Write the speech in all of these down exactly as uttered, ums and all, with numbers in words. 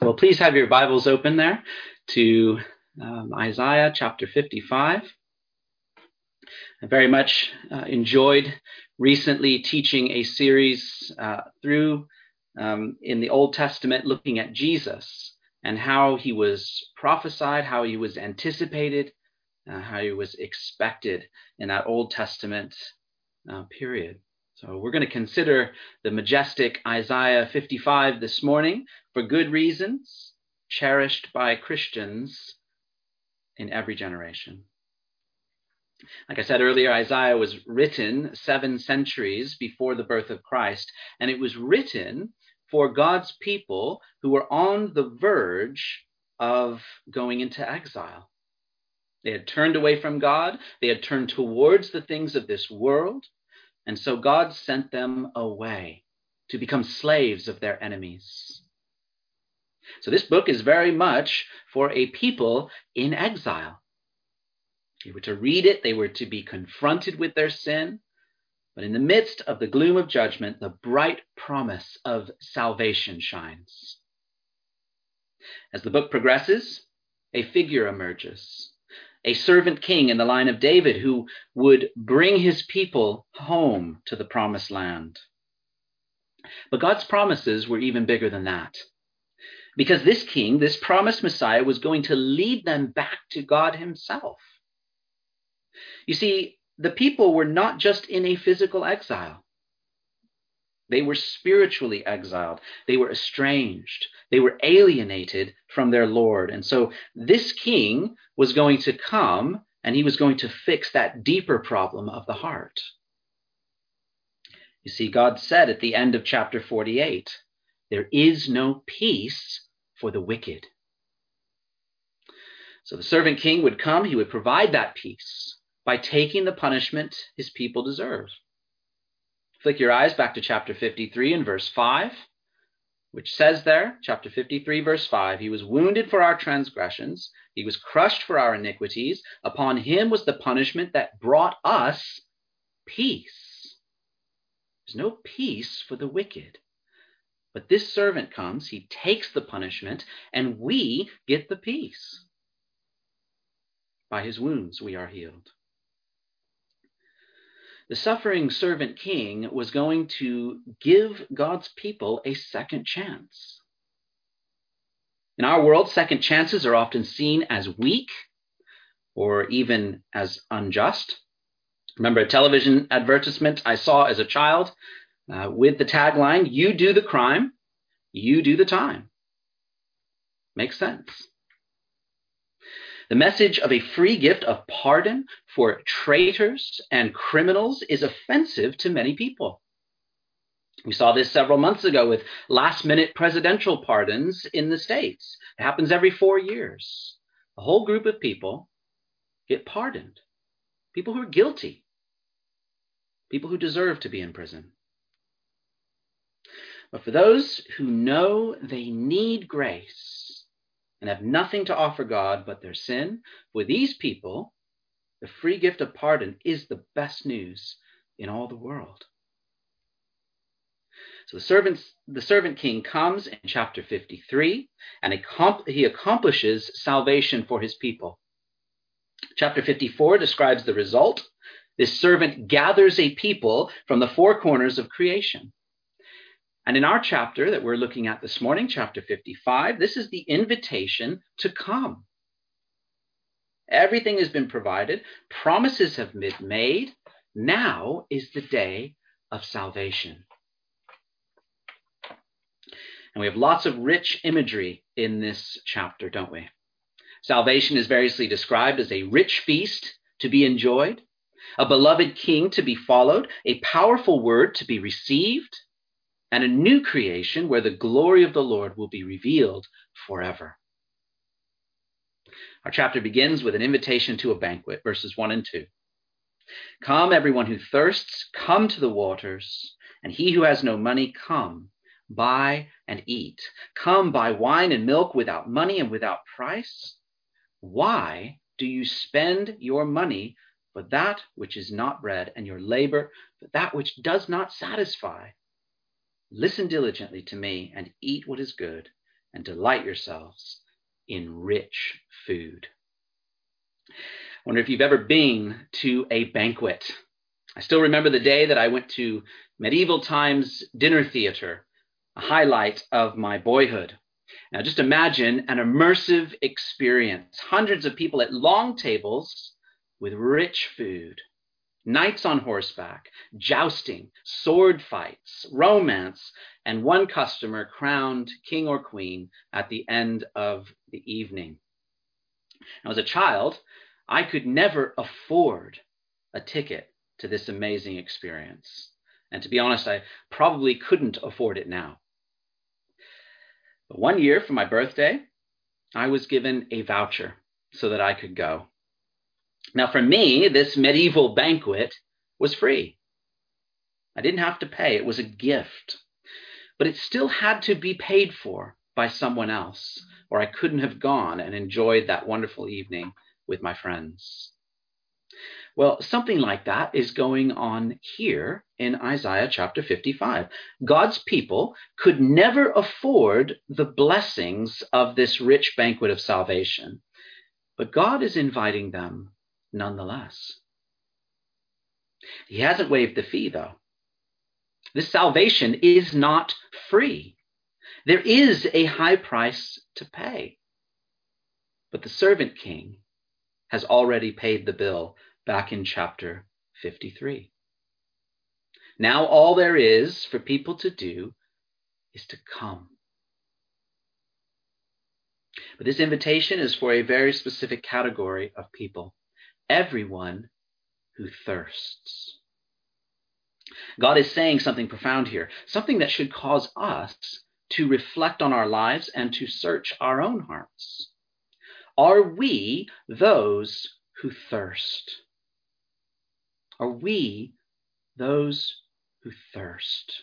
Well, please have your Bibles open there to um, Isaiah chapter fifty-five. I very much uh, enjoyed recently teaching a series uh, through um, in the Old Testament looking at Jesus and how he was prophesied, how he was anticipated, uh, how he was expected in that Old Testament uh, period. So we're going to consider the majestic Isaiah fifty-five this morning for good reasons, cherished by Christians in every generation. Like I said earlier, Isaiah was written seven centuries before the birth of Christ, and it was written for God's people who were on the verge of going into exile. They had turned away from God. They had turned towards the things of this world. And so God sent them away to become slaves of their enemies. So this book is very much for a people in exile. They were to read it, they were to be confronted with their sin, but in the midst of the gloom of judgment, the bright promise of salvation shines. As the book progresses, a figure emerges. A servant king in the line of David who would bring his people home to the promised land. But God's promises were even bigger than that. Because this king, this promised Messiah, was going to lead them back to God himself. You see, the people were not just in a physical exile. They were spiritually exiled. They were estranged. They were alienated from their Lord. And so this king was going to come and he was going to fix that deeper problem of the heart. You see, God said at the end of chapter forty-eight, there is no peace for the wicked. So the servant king would come. He would provide that peace by taking the punishment his people deserve. Flick your eyes back to chapter fifty-three and verse five, which says there, chapter fifty-three, verse five, he was wounded for our transgressions, he was crushed for our iniquities, upon him was the punishment that brought us peace. There's no peace for the wicked. But this servant comes, he takes the punishment, and we get the peace. By his wounds we are healed. The suffering servant king was going to give God's people a second chance. In our world, second chances are often seen as weak or even as unjust. Remember a television advertisement I saw as a child uh, with the tagline, "You do the crime, you do the time." Makes sense. The message of a free gift of pardon for traitors and criminals is offensive to many people. We saw this several months ago with last-minute presidential pardons in the States. It happens every four years. A whole group of people get pardoned. People who are guilty. People who deserve to be in prison. But for those who know they need grace, and have nothing to offer God but their sin, for these people, the free gift of pardon is the best news in all the world. So the servant, the servant king comes in chapter fifty-three, and he accomplishes salvation for his people. Chapter fifty-four describes the result. This servant gathers a people from the four corners of creation. And in our chapter that we're looking at this morning, chapter fifty-five, this is the invitation to come. Everything has been provided. Promises have been made. Now is the day of salvation. And we have lots of rich imagery in this chapter, don't we? Salvation is variously described as a rich feast to be enjoyed, a beloved king to be followed, a powerful word to be received, and a new creation where the glory of the Lord will be revealed forever. Our chapter begins with an invitation to a banquet, verses one and two. Come, everyone who thirsts, come to the waters, and he who has no money, come, buy and eat. Come, buy wine and milk without money and without price. Why do you spend your money for that which is not bread, and your labor for that which does not satisfy? Listen diligently to me and eat what is good, and delight yourselves in rich food. I wonder if you've ever been to a banquet. I still remember the day that I went to medieval times dinner theater, a highlight of my boyhood. Now just imagine an immersive experience. Hundreds of people at long tables with rich food, knights on horseback, jousting, sword fights, romance, and one customer crowned king or queen at the end of the evening. Now, as a child, I could never afford a ticket to this amazing experience. And to be honest, I probably couldn't afford it now. But one year for my birthday, I was given a voucher so that I could go. Now, for me, this medieval banquet was free. I didn't have to pay. It was a gift. But it still had to be paid for by someone else, or I couldn't have gone and enjoyed that wonderful evening with my friends. Well, something like that is going on here in Isaiah chapter fifty-five. God's people could never afford the blessings of this rich banquet of salvation, but God is inviting them nonetheless. He hasn't waived the fee, though. This salvation is not free. There is a high price to pay. But the servant king has already paid the bill back in chapter fifty-three. Now all there is for people to do is to come. But this invitation is for a very specific category of people. Everyone who thirsts. God is saying something profound here, something that should cause us to reflect on our lives and to search our own hearts. Are we those who thirst? Are we those who thirst?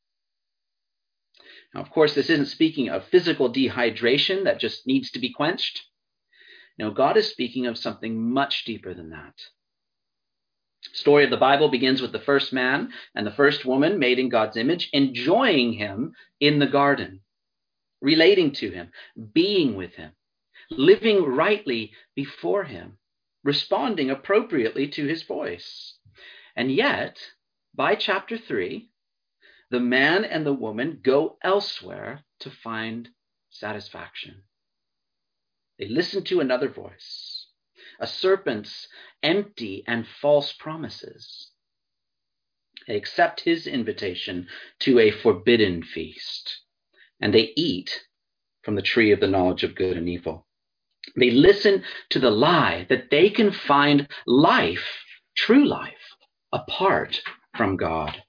Now, of course, this isn't speaking of physical dehydration that just needs to be quenched. No, God is speaking of something much deeper than that. The story of the Bible begins with the first man and the first woman made in God's image, enjoying him in the garden, relating to him, being with him, living rightly before him, responding appropriately to his voice. And yet, by chapter three, the man and the woman go elsewhere to find satisfaction. They listen to another voice, a serpent's empty and false promises. They accept his invitation to a forbidden feast, and they eat from the tree of the knowledge of good and evil. They listen to the lie that they can find life, true life, apart from God.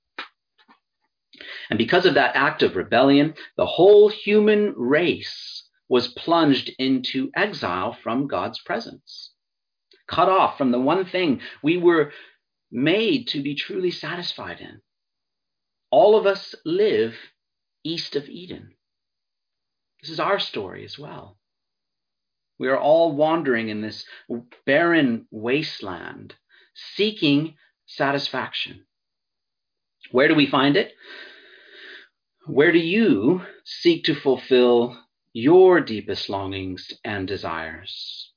And because of that act of rebellion, the whole human race was plunged into exile from God's presence, cut off from the one thing we were made to be truly satisfied in. All of us live east of Eden. This is our story as well. We are all wandering in this barren wasteland, seeking satisfaction. Where do we find it? Where do you seek to fulfill your deepest longings and desires?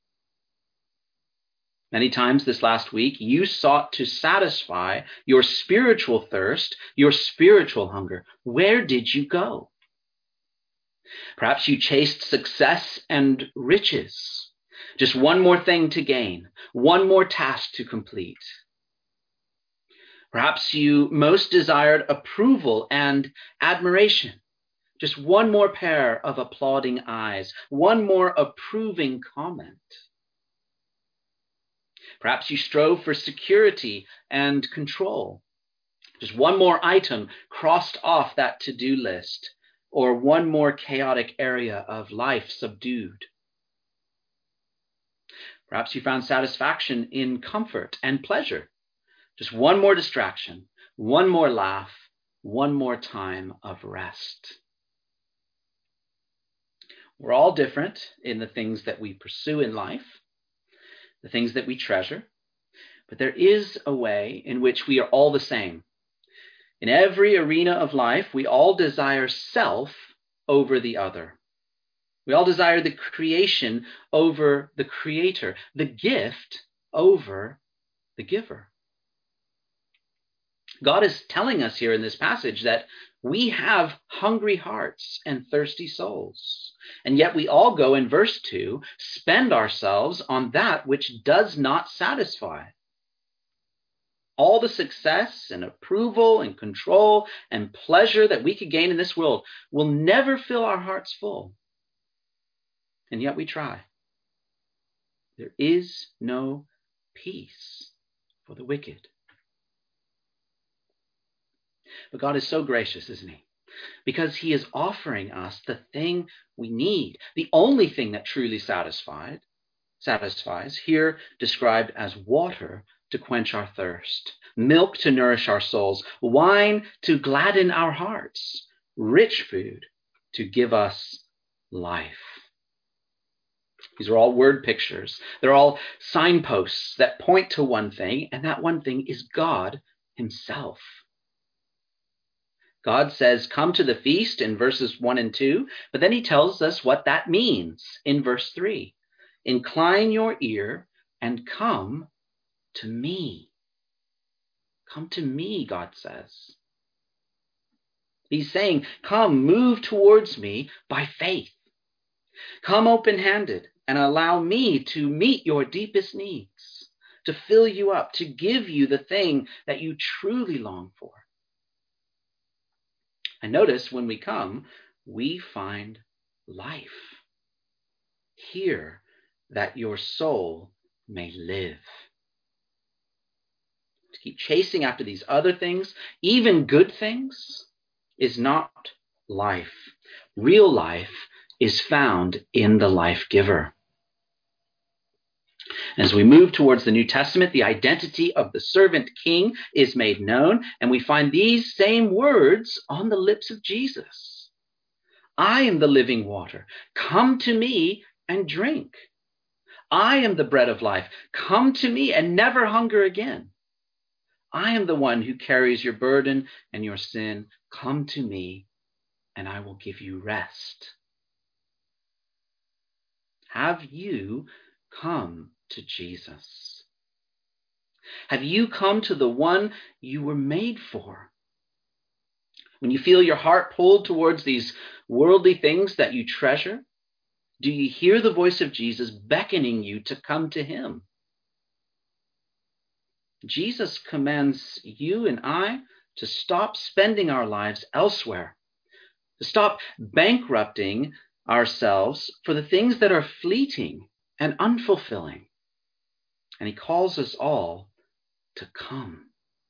Many times this last week, you sought to satisfy your spiritual thirst, your spiritual hunger. Where did you go? Perhaps you chased success and riches, just one more thing to gain, one more task to complete. Perhaps you most desired approval and admiration, just one more pair of applauding eyes, one more approving comment. Perhaps you strove for security and control, just one more item crossed off that to-do list, or one more chaotic area of life subdued. Perhaps you found satisfaction in comfort and pleasure, just one more distraction, one more laugh, one more time of rest. We're all different in the things that we pursue in life, the things that we treasure, but there is a way in which we are all the same. In every arena of life, we all desire self over the other. We all desire the creation over the creator, the gift over the giver. God is telling us here in this passage that we have hungry hearts and thirsty souls. And yet we all go in verse two, spend ourselves on that which does not satisfy. All the success and approval and control and pleasure that we could gain in this world will never fill our hearts full. And yet we try. There is no peace for the wicked. But God is so gracious, isn't he? Because he is offering us the thing we need, the only thing that truly satisfied, satisfies, here described as water to quench our thirst, milk to nourish our souls, wine to gladden our hearts, rich food to give us life. These are all word pictures. They're all signposts that point to one thing, and that one thing is God himself. God says, come to the feast in verses one and two, but then he tells us what that means in verse three. Incline your ear and come to me. Come to me, God says. He's saying, come, move towards me by faith. Come open-handed and allow me to meet your deepest needs, to fill you up, to give you the thing that you truly long for. And notice when we come, we find life. Hear that your soul may live. To keep chasing after these other things, even good things, is not life. Real life is found in the life giver. As we move towards the New Testament, the identity of the servant king is made known, and we find these same words on the lips of Jesus. I am the living water. Come to me and drink. I am the bread of life. Come to me and never hunger again. I am the one who carries your burden and your sin. Come to me and I will give you rest. Have you come to Jesus? Have you come to the one you were made for? When you feel your heart pulled towards these worldly things that you treasure, do you hear the voice of Jesus beckoning you to come to him? Jesus commands you and I to stop spending our lives elsewhere, to stop bankrupting ourselves for the things that are fleeting and unfulfilling. And he calls us all to come.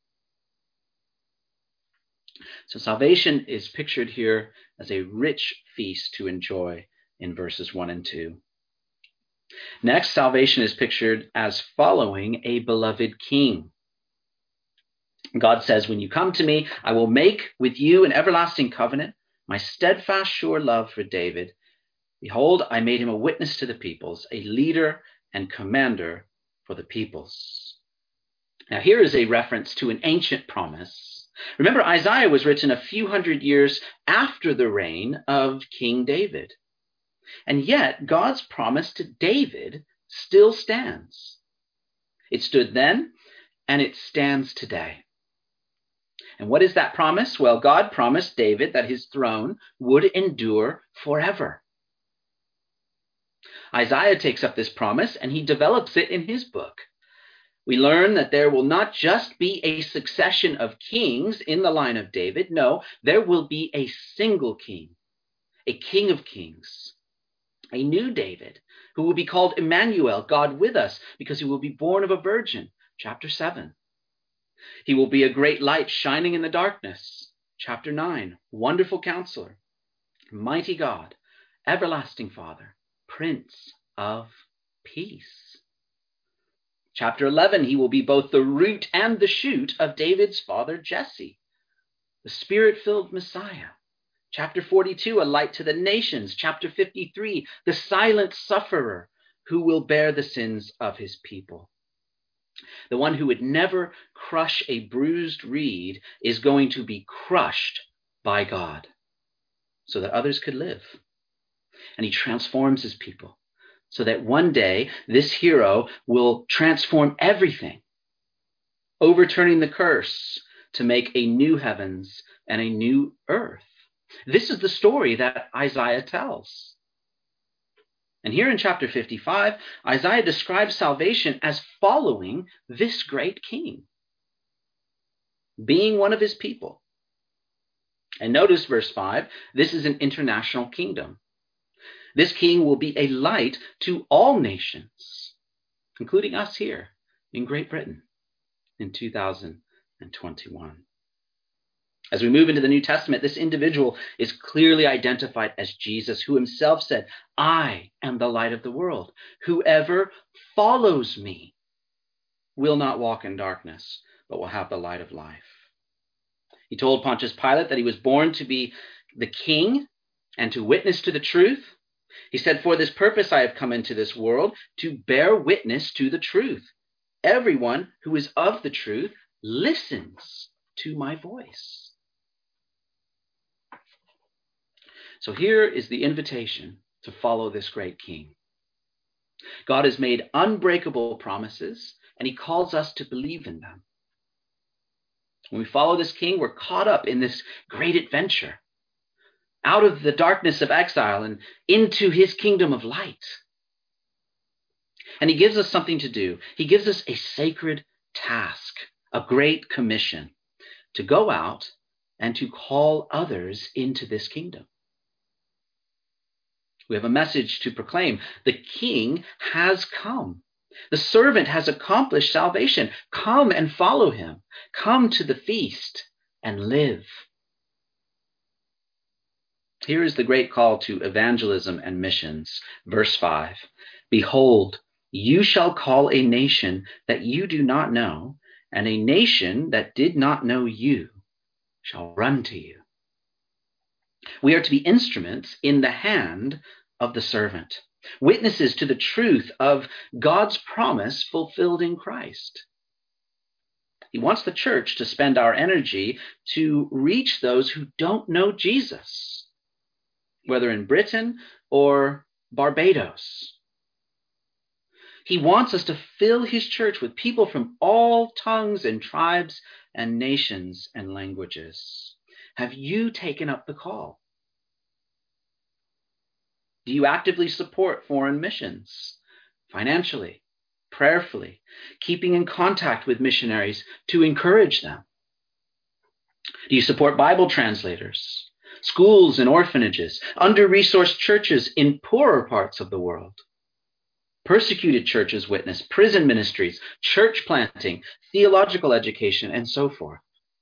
So salvation is pictured here as a rich feast to enjoy in verses one and two. Next, salvation is pictured as following a beloved king. God says, when you come to me, I will make with you an everlasting covenant, my steadfast, sure love for David. Behold, I made him a witness to the peoples, a leader and commander for the peoples. Now, here is a reference to an ancient promise. Remember, Isaiah was written a few hundred years after the reign of King David. And yet, God's promise to David still stands. It stood then, and it stands today. And what is that promise? Well, God promised David that his throne would endure forever. Isaiah takes up this promise, and he develops it in his book. We learn that there will not just be a succession of kings in the line of David. No, there will be a single king, a king of kings, a new David, who will be called Emmanuel, God with us, because he will be born of a virgin, chapter seven. He will be a great light shining in the darkness, chapter nine, wonderful counselor, mighty God, everlasting Father, Prince of Peace. Chapter eleven, he will be both the root and the shoot of David's father Jesse, the Spirit-filled Messiah. Chapter forty-two, a light to the nations. Chapter fifty-three, the silent sufferer who will bear the sins of his people. The one who would never crush a bruised reed is going to be crushed by God so that others could live. and he transforms his people so that one day this hero will transform everything, overturning the curse to make a new heavens and a new earth. This is the story that Isaiah tells. And here in chapter fifty-five, Isaiah describes salvation as following this great king, being one of his people. And notice verse five, this is an international kingdom. This king will be a light to all nations, including us here in Great Britain in two thousand twenty-one. As we move into the New Testament, this individual is clearly identified as Jesus, who himself said, I am the light of the world. Whoever follows me will not walk in darkness, but will have the light of life. He told Pontius Pilate that he was born to be the king and to witness to the truth. He said, for this purpose I have come into this world, to bear witness to the truth. Everyone who is of the truth listens to my voice. So here is the invitation to follow this great king. God has made unbreakable promises, and he calls us to believe in them. When we follow this king, we're caught up in this great adventure, out of the darkness of exile and into his kingdom of light. And he gives us something to do. He gives us a sacred task, a great commission, to go out and to call others into this kingdom. We have a message to proclaim. The king has come. The servant has accomplished salvation. Come and follow him. Come to the feast and live. Here is the great call to evangelism and missions. Verse five, behold, you shall call a nation that you do not know, and a nation that did not know you shall run to you. We are to be instruments in the hand of the servant, witnesses to the truth of God's promise fulfilled in Christ. He wants the church to spend our energy to reach those who don't know Jesus, whether in Britain or Barbados. He wants us to fill his church with people from all tongues and tribes and nations and languages. Have you taken up the call? Do you actively support foreign missions, financially, prayerfully, keeping in contact with missionaries to encourage them? Do you support Bible translators, schools and orphanages, under-resourced churches in poorer parts of the world? Persecuted churches witness, prison ministries, church planting, theological education, and so forth.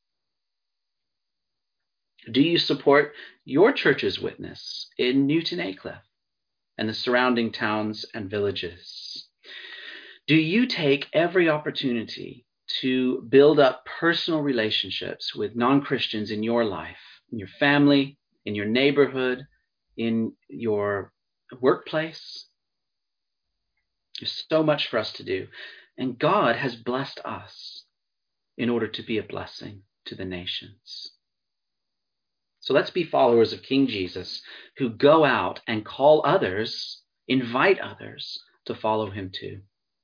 Do you support your church's witness in Newton Aycliffe and the surrounding towns and villages? Do you take every opportunity to build up personal relationships with non-Christians in your life, in your family, in your neighborhood, in your workplace? There's so much for us to do. And God has blessed us in order to be a blessing to the nations. So let's be followers of King Jesus who go out and call others, invite others to follow him too.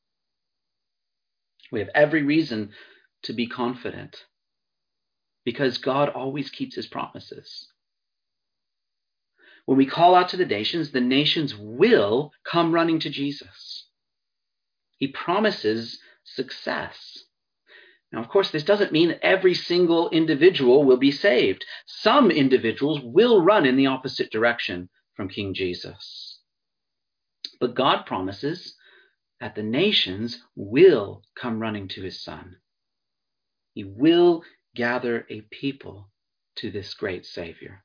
We have every reason to be confident because God always keeps his promises. When we call out to the nations, the nations will come running to Jesus. He promises success. Now, of course, this doesn't mean that every single individual will be saved. Some individuals will run in the opposite direction from King Jesus. But God promises that the nations will come running to his Son. He will gather a people to this great Savior.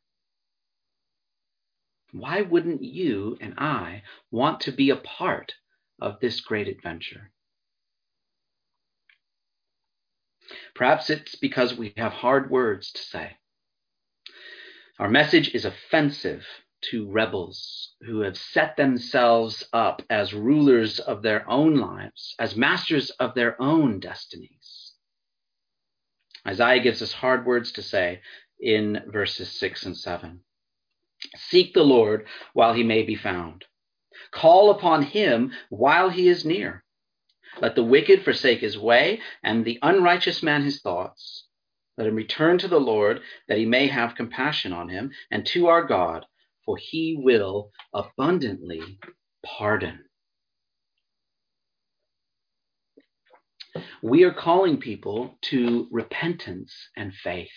Why wouldn't you and I want to be a part of this great adventure? Perhaps it's because we have hard words to say. Our message is offensive to rebels who have set themselves up as rulers of their own lives, as masters of their own destinies. Isaiah gives us hard words to say in verses six and seven. Seek the Lord while he may be found. Call upon him while he is near. Let the wicked forsake his way, and the unrighteous man his thoughts. Let him return to the Lord, that he may have compassion on him, and to our God, for he will abundantly pardon. We are calling people to repentance and faith.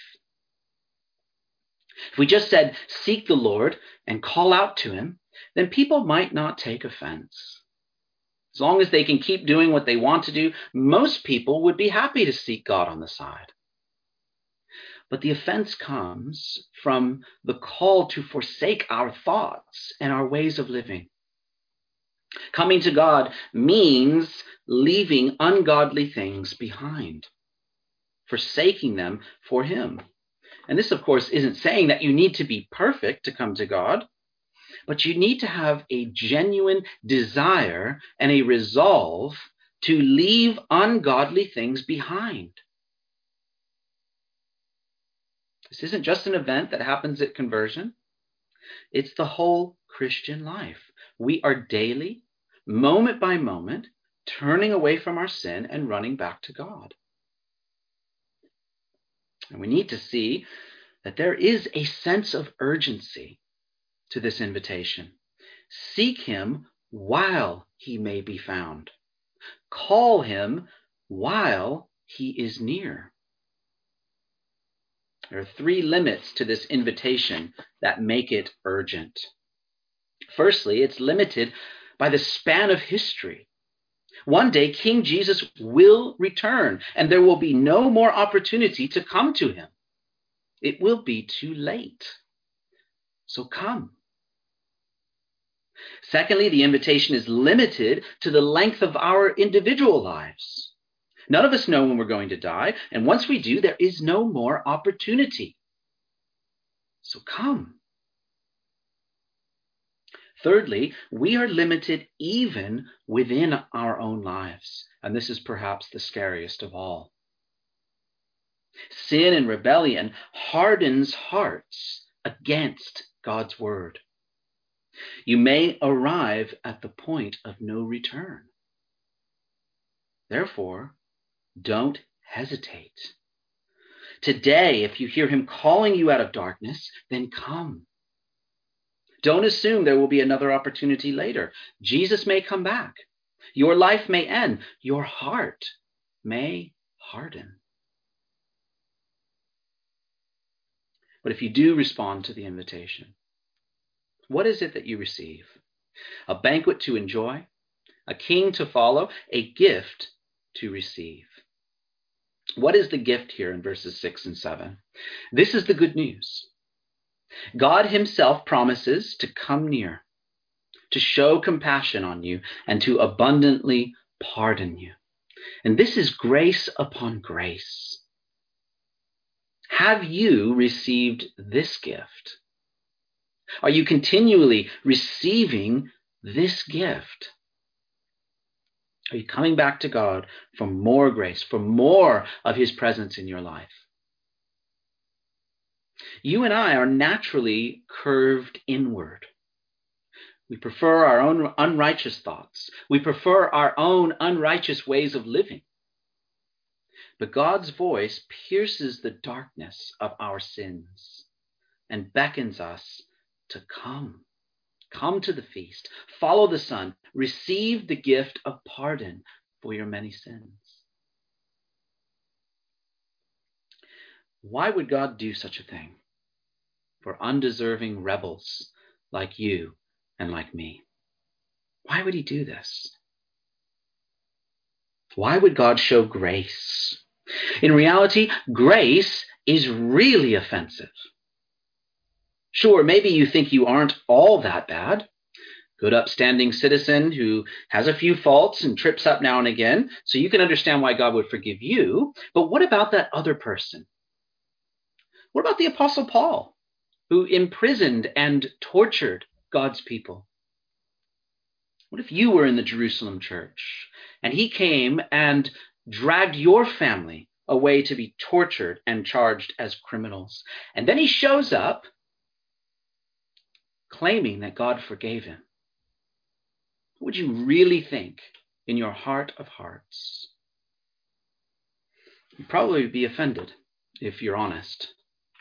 If we just said, seek the Lord and call out to him, then people might not take offense. As long as they can keep doing what they want to do, most people would be happy to seek God on the side. But the offense comes from the call to forsake our thoughts and our ways of living. Coming to God means leaving ungodly things behind, forsaking them for him. And this, of course, isn't saying that you need to be perfect to come to God, but you need to have a genuine desire and a resolve to leave ungodly things behind. This isn't just an event that happens at conversion. It's the whole Christian life. We are daily, moment by moment, turning away from our sin and running back to God. And we need to see that there is a sense of urgency to this invitation. Seek him while he may be found. Call him while he is near. There are three limits to this invitation that make it urgent. Firstly, it's limited by the span of history. One day, King Jesus will return, and there will be no more opportunity to come to him. It will be too late. So come. Secondly, the invitation is limited to the length of our individual lives. None of us know when we're going to die, and once we do, there is no more opportunity. So come. Thirdly, we are limited even within our own lives, and this is perhaps the scariest of all. Sin and rebellion hardens hearts against God's word. You may arrive at the point of no return. Therefore, don't hesitate. Today, if you hear him calling you out of darkness, then come. Don't assume there will be another opportunity later. Jesus may come back. Your life may end. Your heart may harden. But if you do respond to the invitation, what is it that you receive? A banquet to enjoy, a king to follow, a gift to receive. What is the gift here in verses six and seven? This is the good news. God himself promises to come near, to show compassion on you, and to abundantly pardon you. And this is grace upon grace. Have you received this gift? Are you continually receiving this gift? Are you coming back to God for more grace, for more of his presence in your life? You and I are naturally curved inward. We prefer our own unrighteous thoughts. We prefer our own unrighteous ways of living. But God's voice pierces the darkness of our sins and beckons us to come. Come to the feast. Follow the Son. Receive the gift of pardon for your many sins. Why would God do such a thing for undeserving rebels like you and like me? Why would he do this? Why would God show grace? In reality, grace is really offensive. Sure, maybe you think you aren't all that bad. Good upstanding citizen who has a few faults and trips up now and again, so you can understand why God would forgive you. But what about that other person? What about the Apostle Paul, who imprisoned and tortured God's people? What if you were in the Jerusalem church and he came and dragged your family away to be tortured and charged as criminals? And then he shows up claiming that God forgave him, what would you really think in your heart of hearts? You'd probably be offended if you're honest.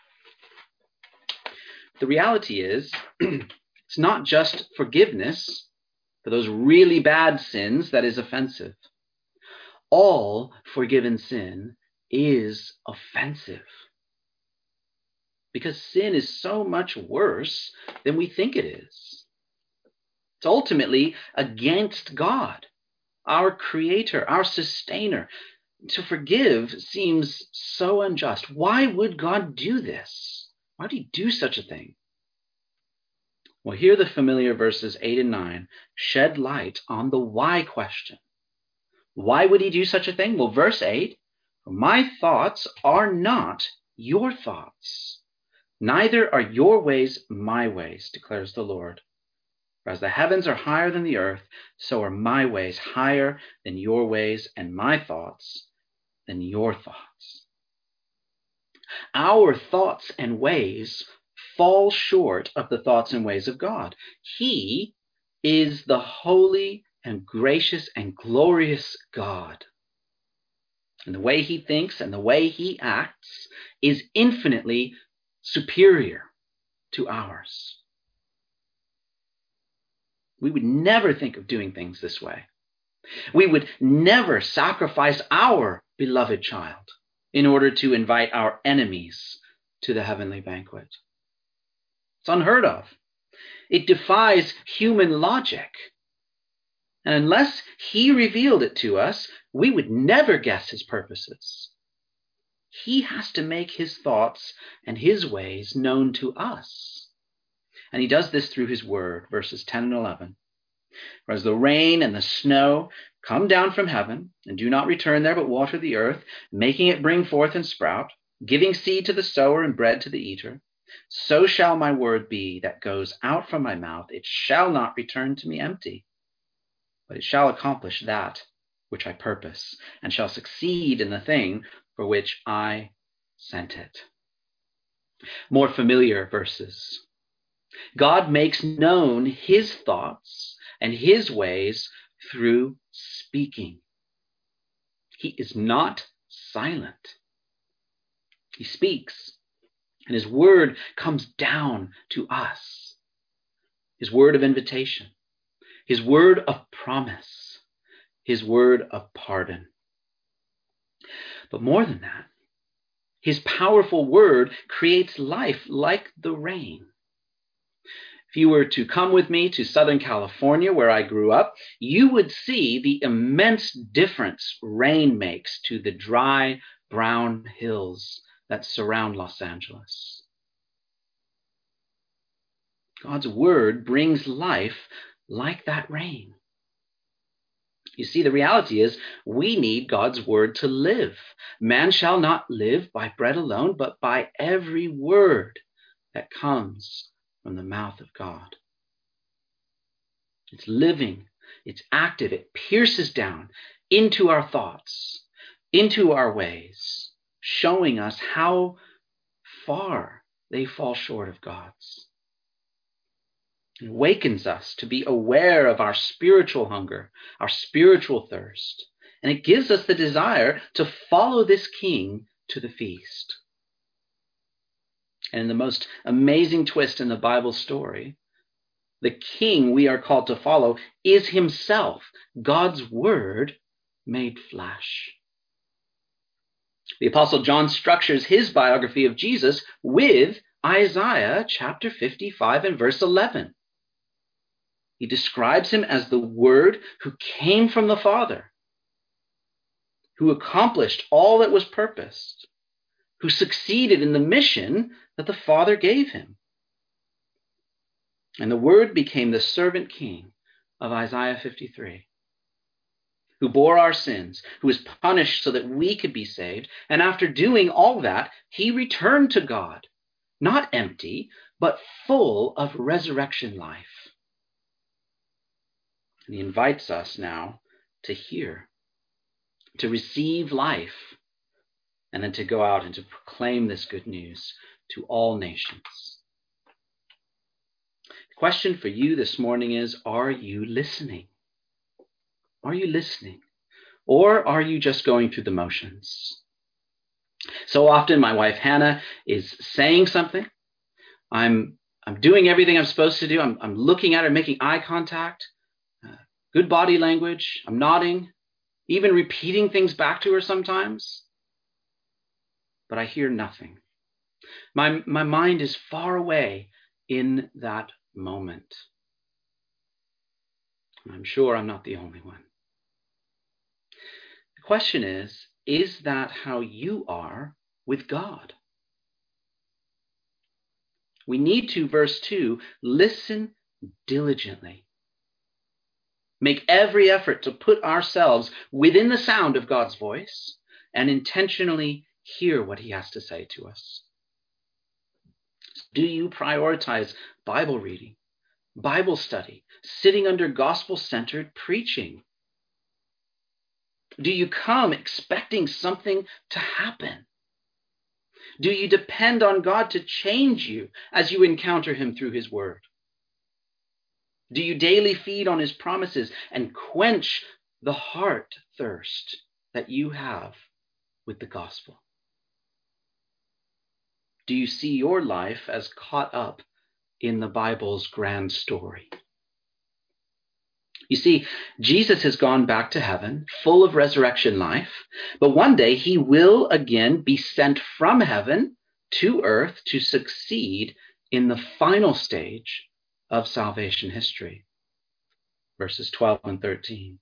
The reality is, it's not just forgiveness for those really bad sins that is offensive. All forgiven sin is offensive, because sin is so much worse than we think it is. It's ultimately against God, our creator, our sustainer. To forgive seems so unjust. Why would God do this? Why would he do such a thing? Well, here the familiar verses eight and nine shed light on the why question. Why would he do such a thing? Well, verse eight, my thoughts are not your thoughts, neither are your ways my ways, declares the Lord. For as the heavens are higher than the earth, so are my ways higher than your ways, and my thoughts than your thoughts. Our thoughts and ways fall short of the thoughts and ways of God. He is the holy and gracious and glorious God. And the way he thinks and the way he acts is infinitely superior to ours. We would never think of doing things this way. We would never sacrifice our beloved child in order to invite our enemies to the heavenly banquet. It's unheard of. It defies human logic. And unless he revealed it to us, we would never guess his purposes. He has to make his thoughts and his ways known to us. And he does this through his word, verses ten and eleven. For as the rain and the snow come down from heaven, and do not return there, but water the earth, making it bring forth and sprout, giving seed to the sower and bread to the eater, so shall my word be that goes out from my mouth. It shall not return to me empty, but it shall accomplish that which I purpose, and shall succeed in the thing for which I sent it. More familiar verses. God makes known his thoughts and his ways through speaking. He is not silent. He speaks, and his word comes down to us. His word of invitation, his word of promise, his word of pardon. But more than that, his powerful word creates life like the rain. If you were to come with me to Southern California, where I grew up, you would see the immense difference rain makes to the dry, brown hills that surround Los Angeles. God's word brings life like that rain. You see, the reality is we need God's word to live. Man shall not live by bread alone, but by every word that comes from the mouth of God. It's living, it's active, it pierces down into our thoughts, into our ways, showing us how far they fall short of God's. It awakens us to be aware of our spiritual hunger, our spiritual thirst, and it gives us the desire to follow this King to the feast. And the most amazing twist in the Bible story, the King we are called to follow is himself, God's word made flesh. The Apostle John structures his biography of Jesus with Isaiah chapter fifty-five and verse eleven. He describes him as the Word who came from the Father, who accomplished all that was purposed, who succeeded in the mission that the Father gave him. And the Word became the servant king of Isaiah fifty-three, who bore our sins, who was punished so that we could be saved. And after doing all that, he returned to God, not empty, but full of resurrection life. And he invites us now to hear, to receive life, and then to go out and to proclaim this good news to all nations. The question for you this morning is, are you listening? Are you listening? Or are you just going through the motions? So often my wife Hannah is saying something. I'm I'm doing everything I'm supposed to do. I'm, I'm looking at her, making eye contact, uh, good body language. I'm nodding, even repeating things back to her sometimes. But I hear nothing. My, my mind is far away in that moment. I'm sure I'm not the only one. The question is, is that how you are with God? We need to, verse two, listen diligently. Make every effort to put ourselves within the sound of God's voice and intentionally hear what he has to say to us. Do you prioritize Bible reading, Bible study, sitting under gospel-centered preaching? Do you come expecting something to happen? Do you depend on God to change you as you encounter him through his word? Do you daily feed on his promises and quench the heart thirst that you have with the gospel? Do you see your life as caught up in the Bible's grand story? You see, Jesus has gone back to heaven, full of resurrection life, but one day he will again be sent from heaven to earth to succeed in the final stage of salvation history. Verses twelve and thirteen.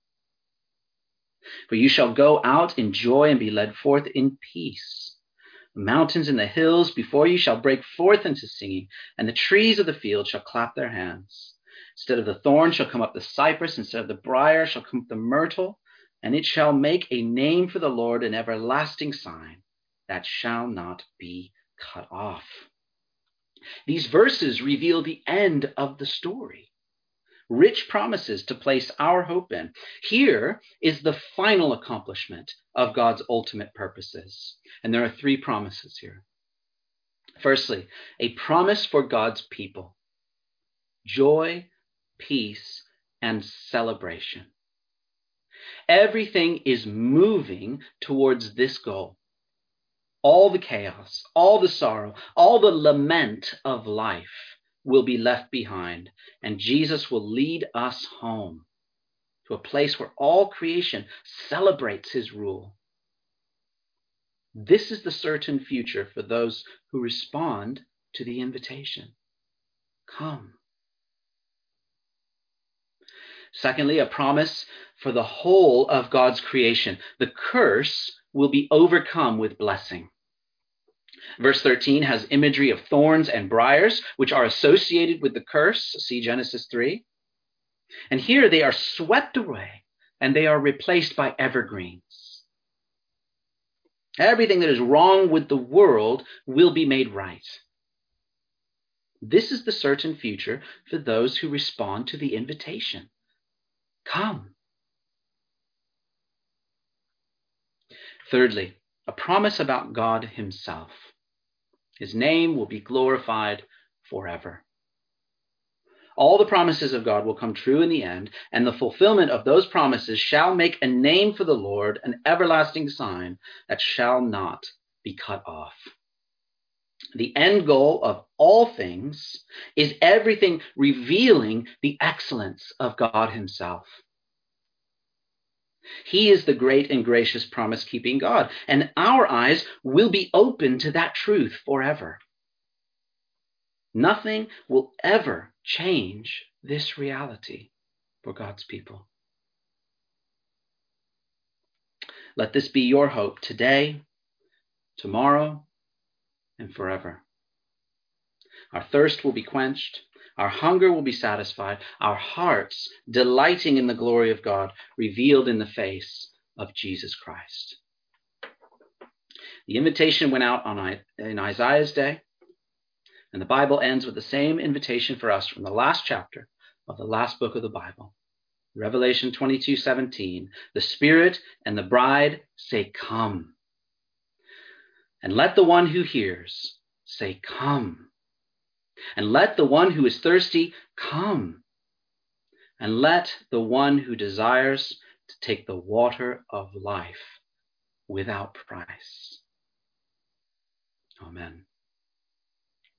For you shall go out in joy and be led forth in peace. The mountains and the hills before you shall break forth into singing, and the trees of the field shall clap their hands. Instead of the thorn shall come up the cypress, instead of the briar shall come up the myrtle, and it shall make a name for the Lord, an everlasting sign that shall not be cut off. These verses reveal the end of the story. Rich promises to place our hope in. Here is the final accomplishment of God's ultimate purposes. And there are three promises here. Firstly, a promise for God's people. Joy, peace, and celebration. Everything is moving towards this goal. All the chaos, all the sorrow, all the lament of life will be left behind, and Jesus will lead us home to a place where all creation celebrates his rule. This is the certain future for those who respond to the invitation. Come. Secondly, a promise for the whole of God's creation. The curse will be overcome with blessing. Verse thirteen has imagery of thorns and briars, which are associated with the curse. See Genesis three. And here they are swept away, and they are replaced by evergreens. Everything that is wrong with the world will be made right. This is the certain future for those who respond to the invitation. Come. Thirdly, a promise about God himself. His name will be glorified forever. All the promises of God will come true in the end, and the fulfillment of those promises shall make a name for the Lord, an everlasting sign that shall not be cut off. The end goal of all things is everything revealing the excellence of God himself. He is the great and gracious promise-keeping God, and our eyes will be open to that truth forever. Nothing will ever change this reality for God's people. Let this be your hope today, tomorrow, and forever. Our thirst will be quenched. Our hunger will be satisfied. Our hearts delighting in the glory of God revealed in the face of Jesus Christ. The invitation went out on in Isaiah's day, and the Bible ends with the same invitation for us from the last chapter of the last book of the Bible. Revelation twenty-two seventeen. The Spirit and the bride say, come. And let the one who hears say, come. And let the one who is thirsty come, and let the one who desires to take the water of life without price. Amen.